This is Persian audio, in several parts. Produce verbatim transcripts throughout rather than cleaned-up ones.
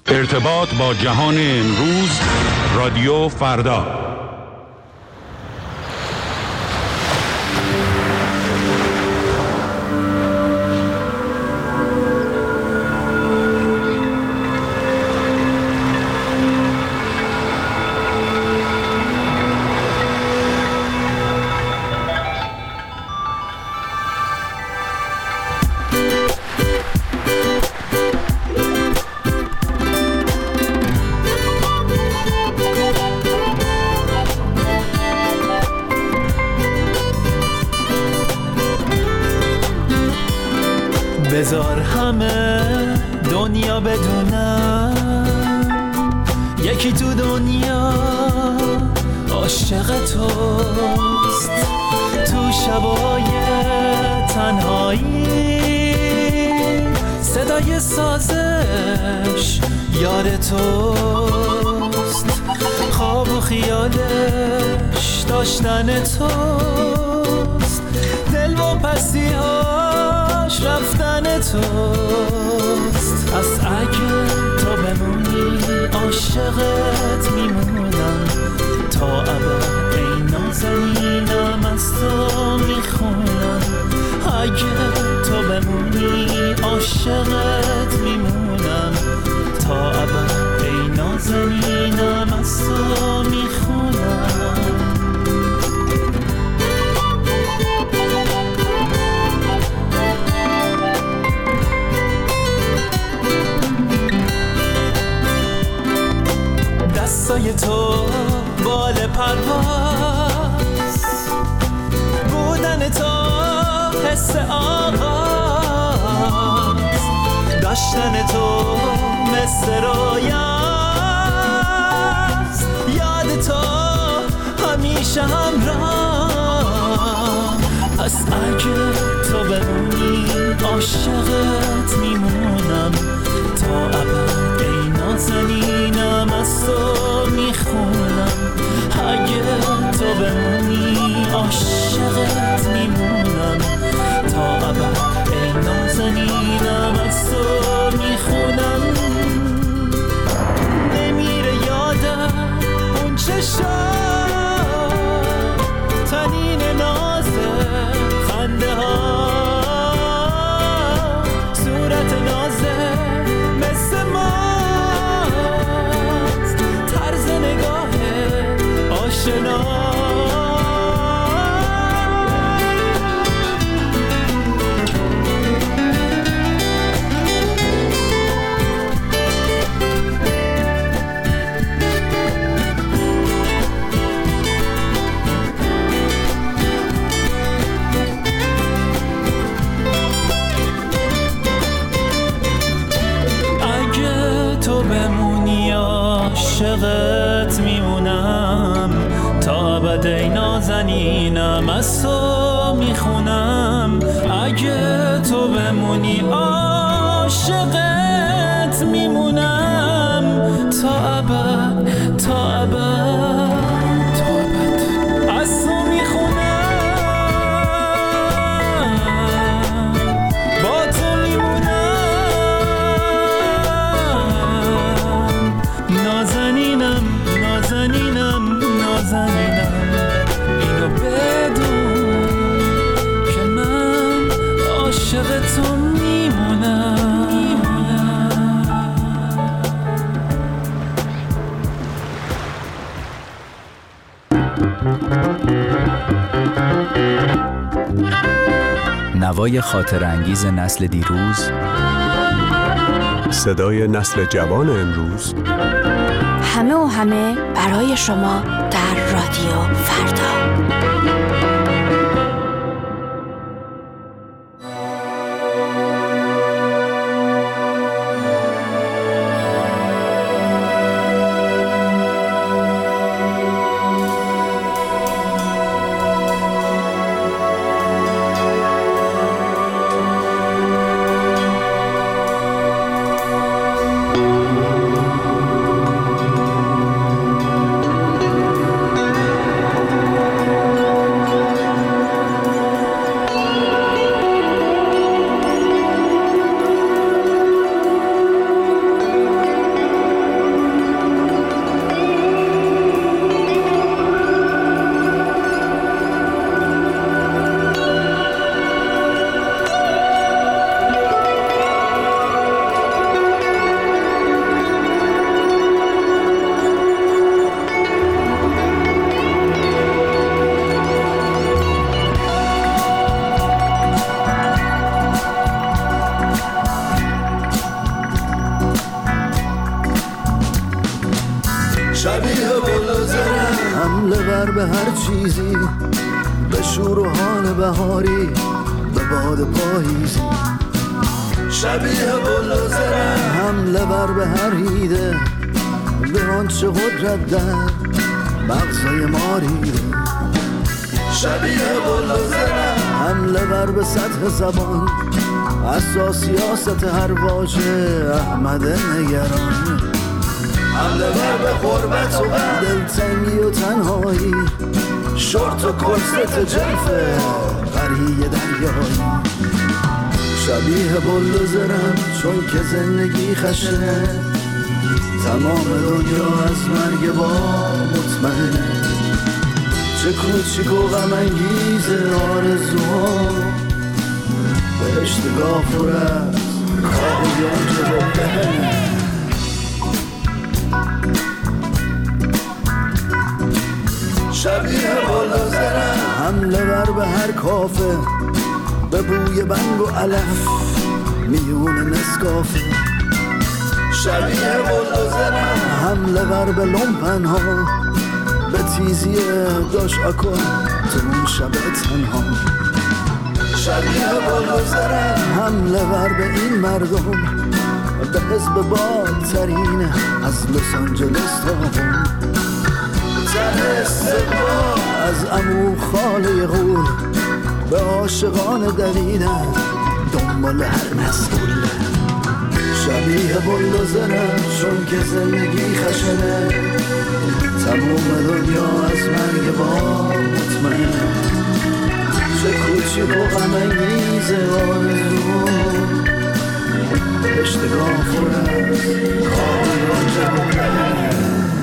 ارتباط با جهان امروز، رادیو فردا. بذار همه دنیا بدونم یکی تو دنیا عاشق توست، تو شبای تنهایی صدای سازش یاد توست، خواب و خیالش داشتن توست، دل و پسیهاش رفتن توست. از اگه تو بمونی عاشقت میمونم تا ابد، ای نازنینم از تو میخونم. اگه تو بمونی عاشقت میمونم تا ابد، ای نازنینم از تو میخونم. دستای تو بال پرواز، بودن تو حس آغاز، داشتن تو مثل رویاست، یاد تو همیشه همراه. از اگه تو بمونی عاشقت میمونم تا ابد، ای نازنینم از تو میخونم. اگه تو بمونی عاشقت میمونم تا ابد، ای نازنینم از تو میخونم. نمیره یادم اون چشم تنین نازه خنده ها، صورت نازه مثل ماست، طرز نگاه آشنا. عاشقت میمونم تا ابد، ای نازنینم از تو میخونم. اگه تو بمونی عاشقت میمونم تا ابد، تا ابد، تا ابد از تو میخونم، با تو میمونم. نازنینم نازنینم نازنینم، اینو بدون که من عاشق تو میمونم. نوای خاطر انگیز نسل دیروز، صدای نسل جوان امروز، همه و همه برای شما در رادیو فردا. شبیه بلوزرم، حمله بر به هر چیزی، به شور و حال بهاری، به باد پاییزی. شبیه بلوزرم، حمله بر به هر هیده، به آنچه قدرت در مغزای ما ریده. شبیه بلوزرم، حمله بر به سطح زبان، اساس سیاست هر واژه احمد نگران. حمله بر به غربت و دلتنگی و تنهایی، شورت و کرست جلفه قریه دریایی. شبیه بلوزرم چون که زندگی خشنه، تمام دنیا از مرگ با مطمئنه. چه کوچیک و غم انگیز آرزوها، بهشت گافور از کار یونجه ببینه. شبیه بلوزرم، حمله بر به هر کافه، به بوی بنگ و علف میون نسکافه. شبیه بلوزرم، حمله بر به لومپن ها، به تیزی داش اکن تو اون شب تنها. شبیه بلوزرم، حمله بر به این مردم، به حزب بادترین از لس آنجلس تا هم. ته استقبال از عمو خاله غول، به عاشقان دویدن دنبال هر مسئول. شبیه بلوزرم چون که زندگی خشنه، تموم دنیا از مرگ با مطمئنه. چه کوچیک و غم انگیز آرزو، بهشت گافور از کار یونجه ببینه.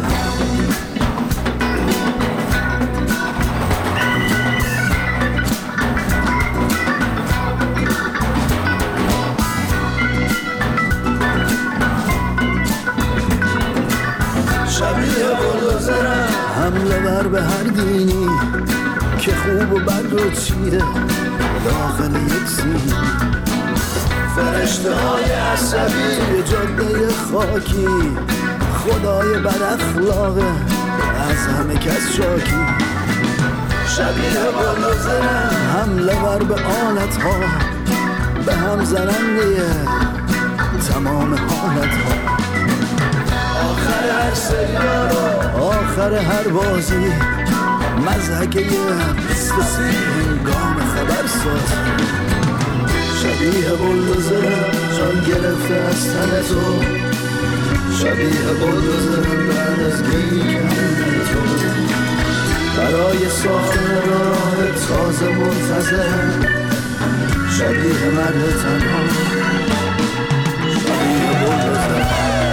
شبیه بلوزرم، حمله بر به هر دینی که خوب و بد رو چیده داخل یک سینی. فرشته های عصبی جاده خاکی، خدای بد اخلاقه از همه کس شاکی. شبیه بلوزرم، حمله بر به آلت ها، به هم زننده تمام حالت ها. آخر هر سریال و آخر هر بازی، مضحکه بیست و سی هنگام خبر سازی. شبیه بلوزرم چون گرفته از تن تو، شبیه بلوزرم بعد از گیرن تو، برای ساختن راه تازه منتظرم. شبیه مرد تنها، شبیه بلوزرم.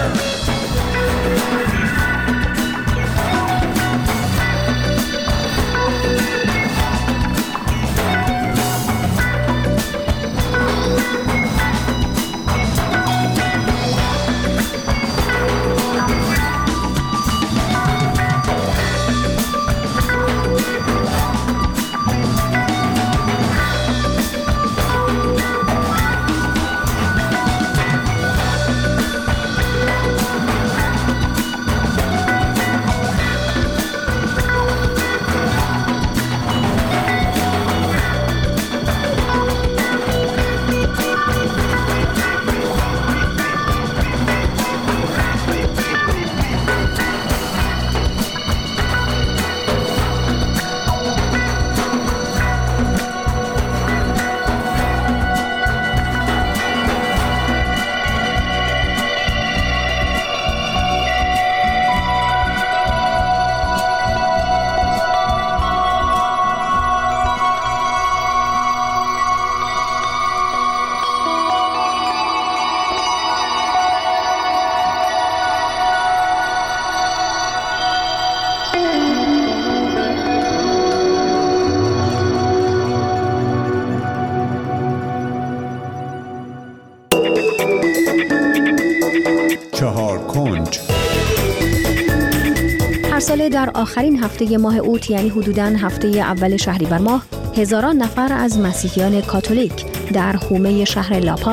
هر ساله در آخرین هفته ماه اوت، یعنی حدوداً هفته اول شهریور ماه، هزاران نفر از مسیحیان کاتولیک در حومه شهر لاپاز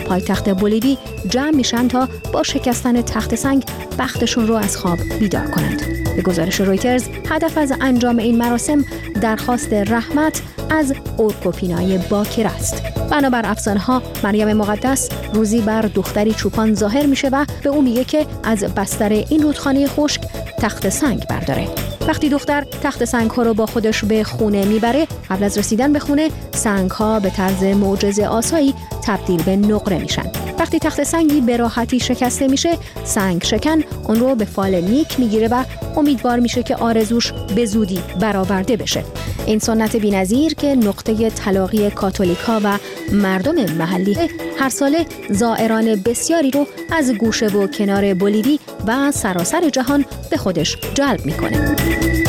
پایتخت بولیوی جمع میشن تا با شکستن تخت سنگ بختشون رو از خواب بیدار کنند. به گزارش رویترز، هدف از انجام این مراسم درخواست رحمت از اورکوپینای باکر است. بنابر افسانه‌ها، مریم مقدس روزی بر دختری چوپان ظاهر میشه و به او میگه که از بستر این رودخانه خشک تخت سنگ برداره. وقتی دختر تخت سنگ ها رو با خودش به خونه میبره، قبل از رسیدن به خونه سنگ ها به طرز معجزه آسایی تبدیل به نقره میشن. وقتی تخت سنگی به راحتی شکسته میشه، سنگ شکن اون رو به فال نیک میگیره و امیدوار میشه که آرزوش به زودی برآورده بشه. این سنت بی‌نظیر که نقطه تلاقی کاتولیکا و مردم محلی، هر ساله زائران بسیاری رو از گوشه و کنار بولیوی و سراسر جهان به خودش جلب میکنه.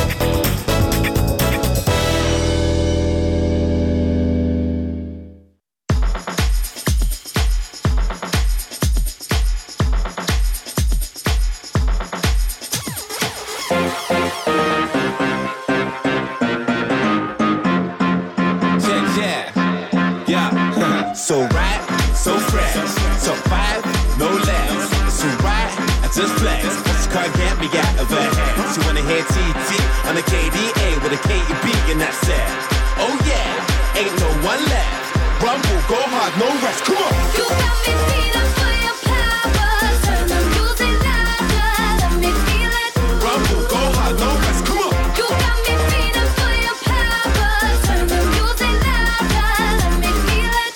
So right, so fresh, so five, no less. So right, I just flex. She can't get me out of her head. She wanna hear T T on the K D A with a K E B and that's it. Oh yeah, ain't no one left. Rumble, go hard, no rest. Come on. You got me feeling for your power. Turn the music louder, let me feel it. Rumble, go hard, no rest. Come on. You got me feeling for your power. Turn the music louder, let me feel it.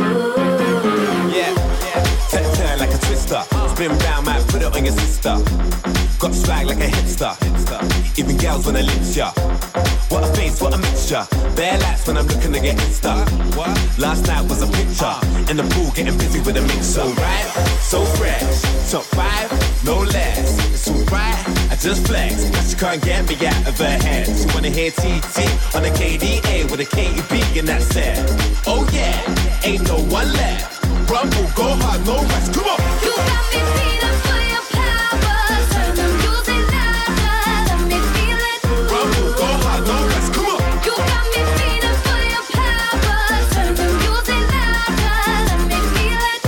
Spin round, might put it on your sister. Got swag like a hipster. Even girls wanna lips ya. What a face, what a mixture. Bare lights when I'm looking to get Insta. Last night was a picture. In the pool getting busy with a mix. So right, so fresh. Top five, no less. It's alright, I just flex. But she can't get me out of her head. She wanna hear T T on the K D A with a K E B and that's it. Oh yeah, ain't no one left. Rumble, go hard, no rest. Come on. You got me feeling for your power. Turn the music louder, let me feel it. Rumble, go hard, no rest. Come on. You got me feeling for your power. Turn the music louder, let me feel it.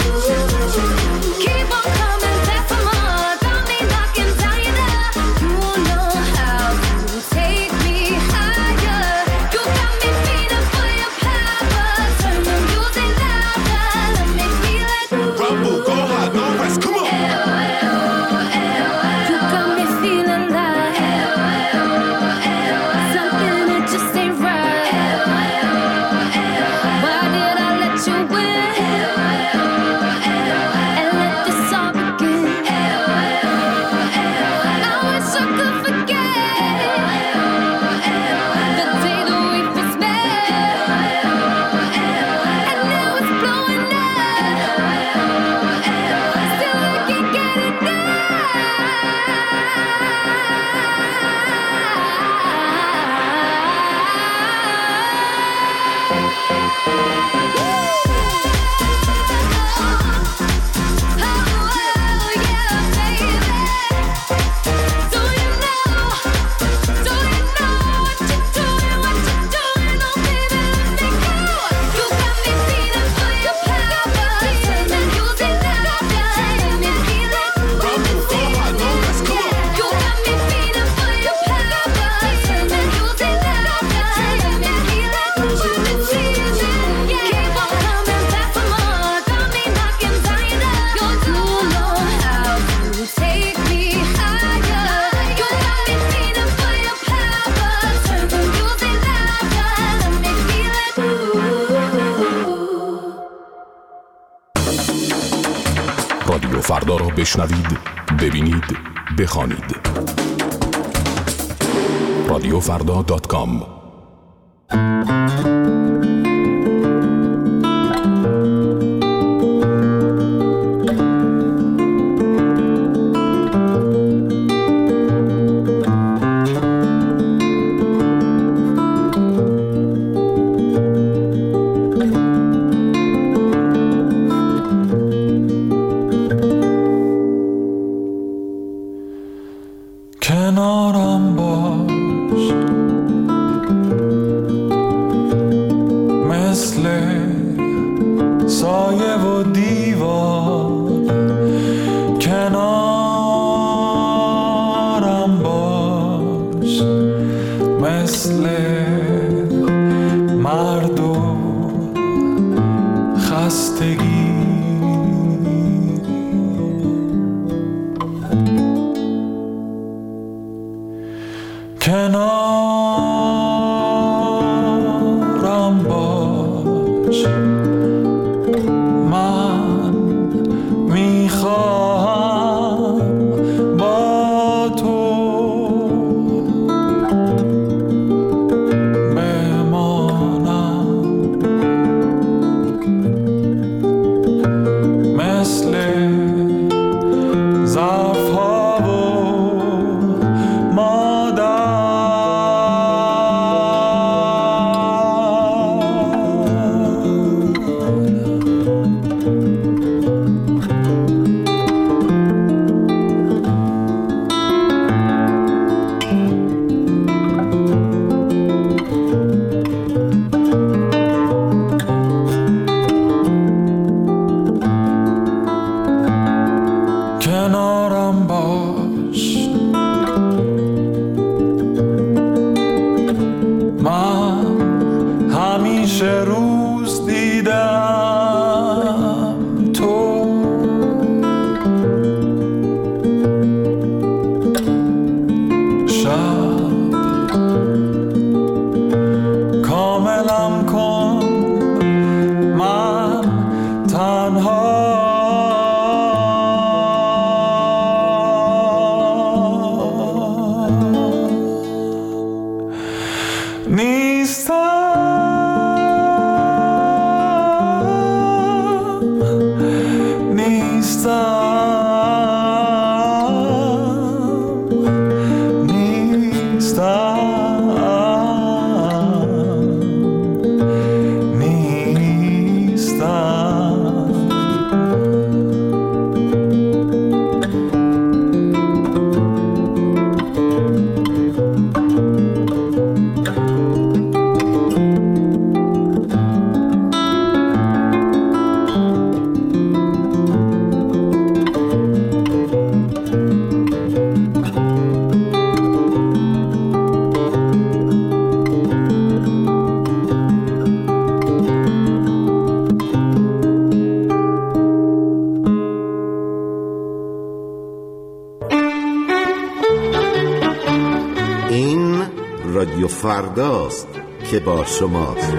Keep on coming back for more. Got me knocking down your door. You know how to take me higher. You got me feeling for your power. Turn the music louder, let me feel it. Rumble, go hard, no rest. Come on. You got me feeling like something that just ain't right. Why did I let you win and let this all begin? I wish I could forget the day that we first met, and now it's blowing up. Still I can't get رادیو فردا را بشنوید، ببینید، بخوانید. رادیو فردا دات کام. کنارم باش، مثل سایه و دی کنارم باش، من میخواهم با تو بمانم، مثل ظرف‌ها و مادر. کنارم باش، من همیشه روز دیدم تو، شب کاملم کن، من تنها رادیو فرداست که با شماست.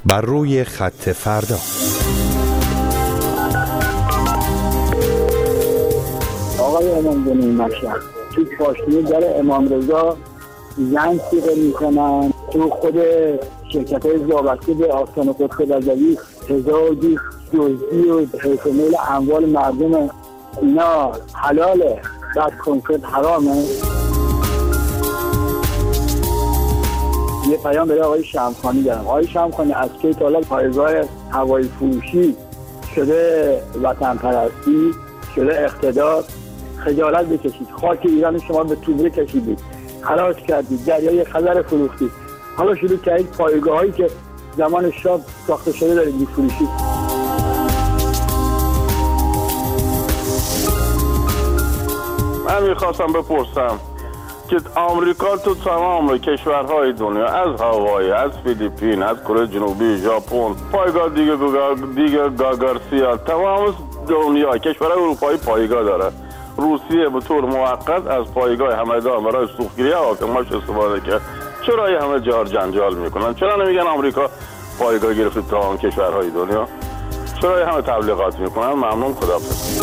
بر روی خط فردا. آقای امامزاده مشهد تو پاشنه در امام رضا زن سیغه میکنن، تو خود شرکت های وابسته به آستان قدس رضوی تزاوج، دزدی و حیثمیل اموال مردم اینا حلاله، بعد کنکرت حرامه. یه پیام برای آقای شمخانی دارم. آقای شمخانی از که تا حالا پایگاه هوایی فروشی شده وطن پرستی، شده اقتدار، خجالت بکشید. خاک ایران شما به توبره کشیدید، خراج کردید، دریای خزر فروختید. حالا شروع کردید پایگاه هایی که زمان شاه ساخته شده دارید میفروشید. من میخواستم بپرسم که آمریکا تو تمام کشورهای دنیا، از هاوایی، از فیلیپین، از کره جنوبی، ژاپن، پایگاه دیگه دیگه گاگارسیا، تمام دنیا کشورهای اروپایی پایگاه داره. روسیه به طور موقت از پایگاه همدان برای سوختگیری هواپیماش استفاده کرد. چرا یه همه جار جنجال میکنن؟ چرا نمیگن آمریکا پایگاه گرفته تمام کشورهای دنیا؟ چرا یه همه تبلیغات میکنن؟ ممنون، خداحافظ.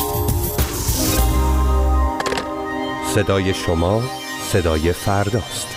صدای شما صدای فرداست.